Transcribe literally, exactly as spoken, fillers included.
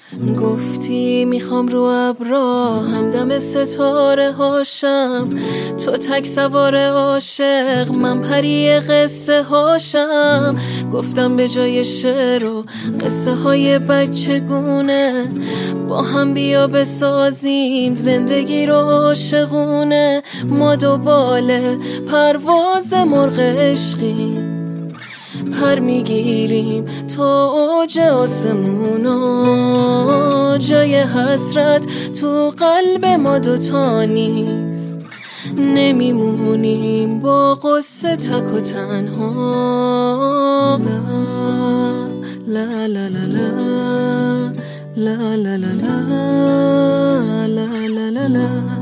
گفتی میخوام رو ابرا همدم ستاره هاشم، تو تک سوار عاشق من پری قصه هاشم. گفتم به جای شعر و قصه های بچگونه با هم بیا بسازیم زندگی رو عاشقونه. ما دو باله پرواز مرغ عشقی، پر میگیریم تا اوج آسمونا. جای حسرت تو قلب ما دوتا نیست، نمیمونیم با قصه تک و تنها. لا لا لا لا لا لا لا لا لا لا لا لا لا.